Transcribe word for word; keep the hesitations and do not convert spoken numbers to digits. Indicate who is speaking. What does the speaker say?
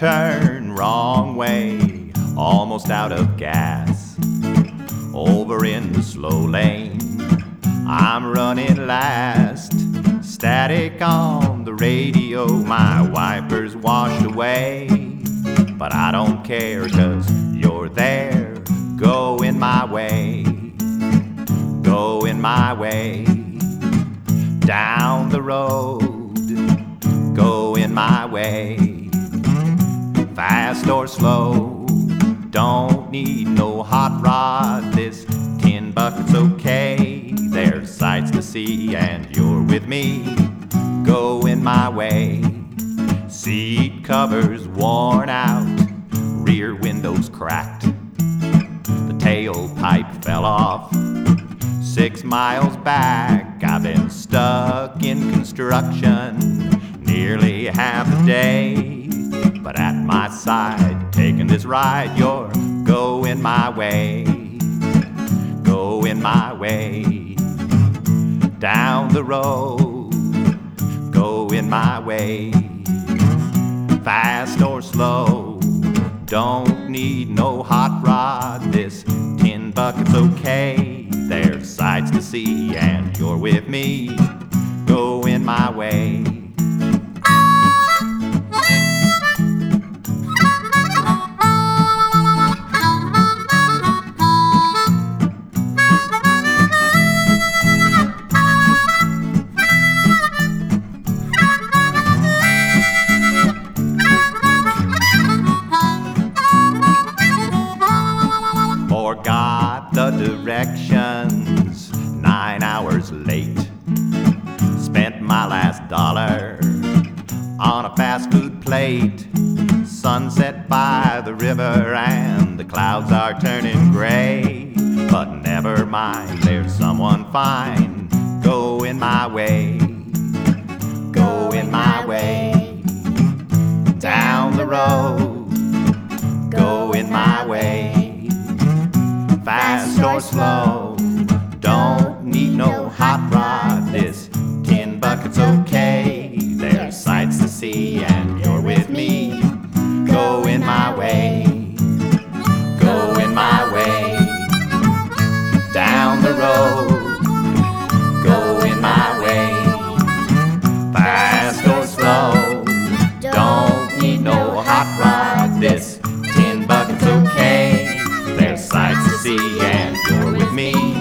Speaker 1: turn, wrong way, almost out of gas. Over in the slow lane, I'm running last. Static on the radio, my wipers washed away. But I don't care, 'cause you're there, going my way, going my way. Down the road, going my way. Fast or slow, don't need no hot rod. This tin bucket's okay, there's sights to see and you're with me, going my way. Seat covers worn out, rear windows cracked. The tailpipe fell off six miles back. I've been stuck in construction nearly half a day. But at my side, taking this ride, you're going my way, going my way. Down the road, going my way. Fast or slow, don't need no hot rod. This tin bucket's okay, there's sights to see and you're with me, going my way. Forgot the directions, nine hours late. Spent my last dollar on a fast food plate. Sunset by the river and the clouds are turning gray. But never mind, there's someone fine, going my way, going my way. Down the road, going my way. Fast or slow, don't need no hot rod. This tin bucket's okay, there's sights to see and you're with me, going my way, going my way. Down the road, going my way. Fast or slow, don't need no hot rod. This tin bucket's okay, there's sights to see and you're with me,